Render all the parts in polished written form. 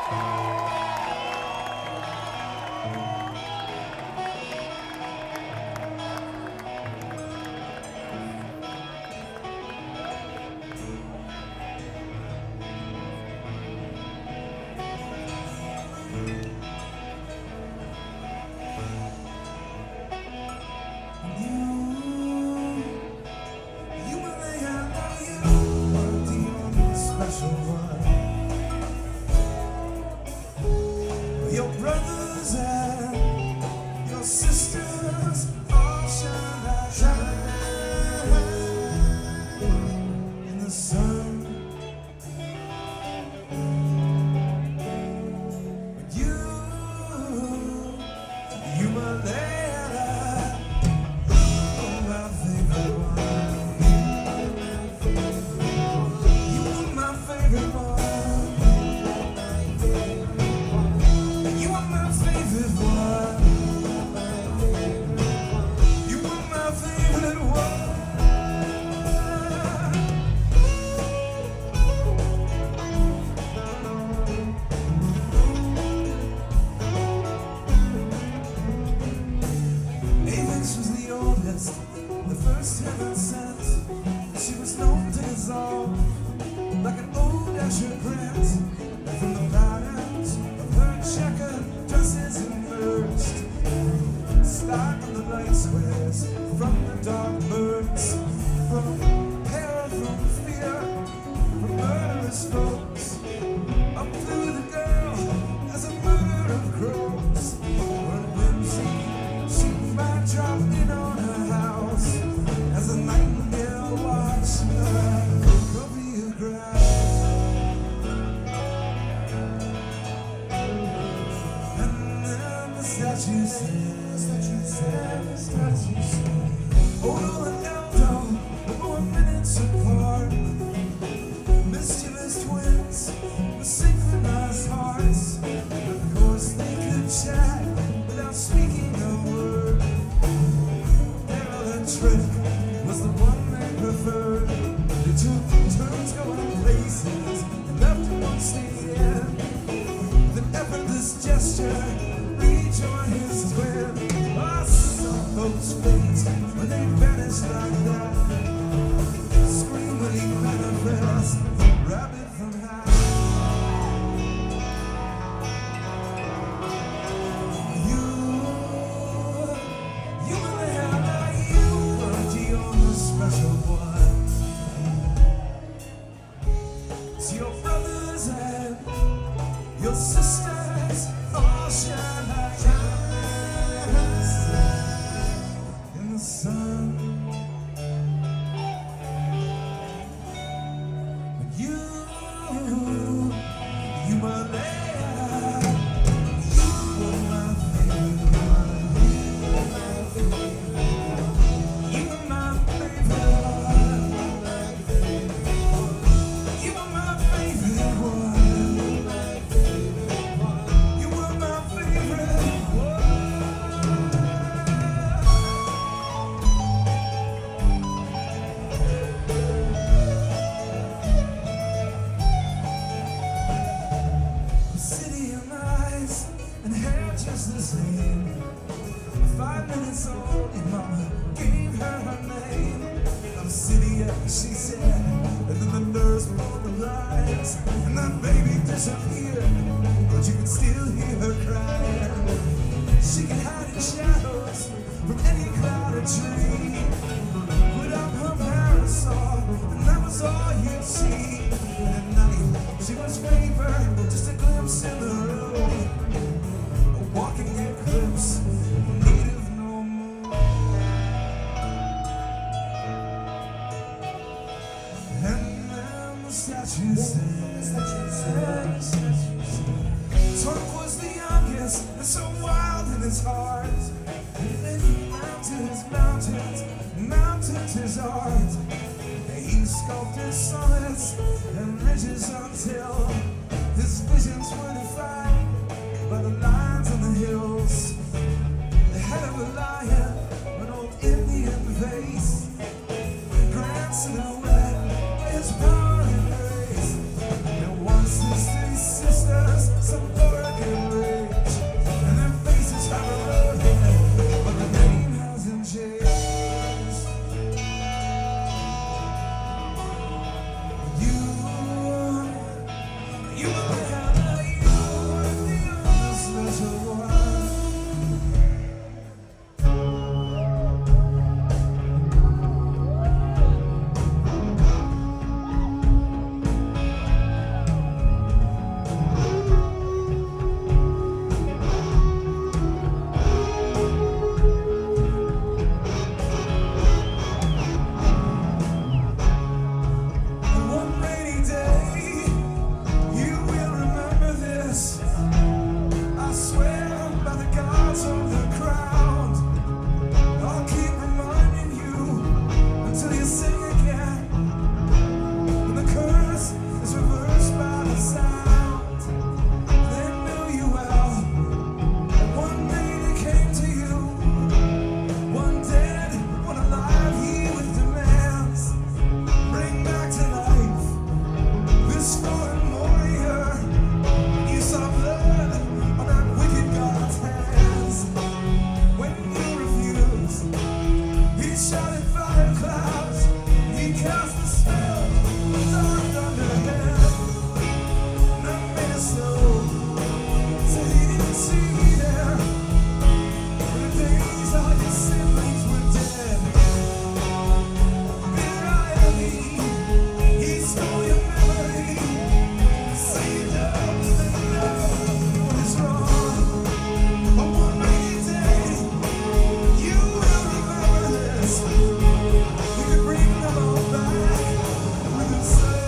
Your brothers and your sisters all shine in the sun. But you my Layla, oh my favorite one. You are my favorite one. The first heaven sent, she was known to dissolve like an old Asher Grant. From the patterns of her checkered dresses emerged stark on the light squares from the dark birds, from terror, from fear, from murderous folks. Up through the girl as a murder of crows. Her whimsy, she might drop in on her house as a nightingale watched her cover your grass. And then the statue said, Odo and Eldo were minutes apart. Mischievous twins with synchronized hearts. Of course they could chat without speaking a word. Their other trick was the one they preferred. They took turns going places and left one staying. With an effortless gesture, rejoin his twin. I saw those fates when they vanished like that. Scream when he manifests, rabbit from high. You really have like you, but you're the special one. See your brothers and your sisters all shine like diamonds in the sun. But you my Layla, you were my favorite one. You were my favorite one. You were my favorite one. You were my favorite one. City of eyes and hair just the same. 5 minutes old, your mama gave her her name. I'm city, she said, and then the nurse pulled the lines, and that baby disappeared, but you can still hear her crying. She can hide in shadows from any cloud or tree. Put up her parasol, and that was all you'd see. And at night, she was favored, just a glimpse in the road. A walking eclipse, native no more. And then the statue said, Turk was the youngest and so wild in his heart. And he mounted his art. He sculpted sonnets and ridges until his visions were defined by the lines on the hills. The head of a lion, an old Indian face, grand silhouette, his power and grace. There once these three sisters, some scorn warrior. You saw blood on that wicked God's hands. When you refused, he shouted fire clouds. He cast a spell, dark under him. Not made it so he didn't see me there. In the days all your siblings were dead. Bitter irony, he stole your memory. So you don't even know what is wrong. On one rainy day, you will remember this. You can bring them all back with yourself.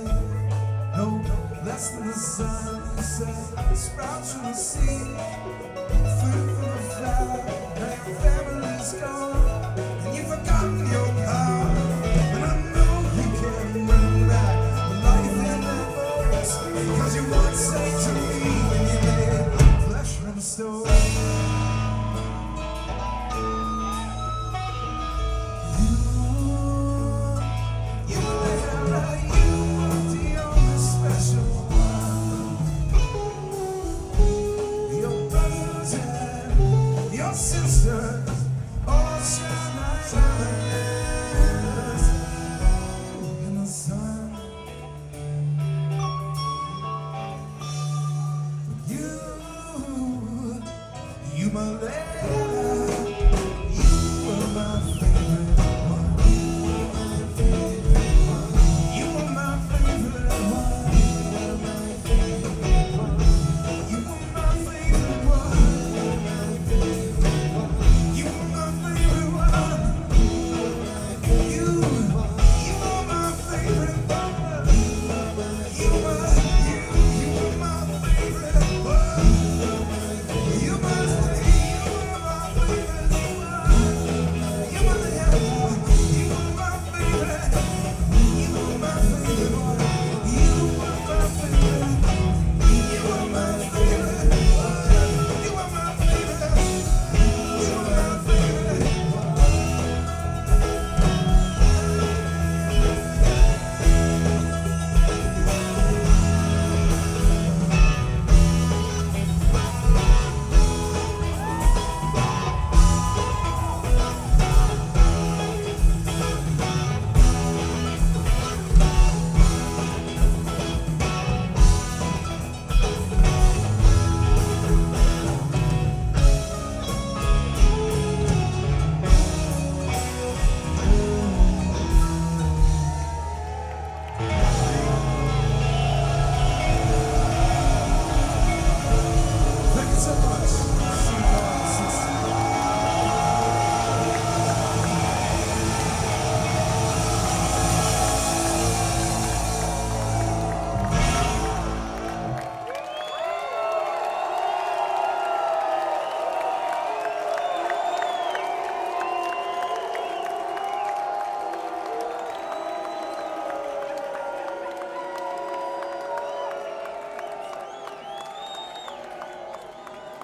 Less than the sun set sprouts from the sea.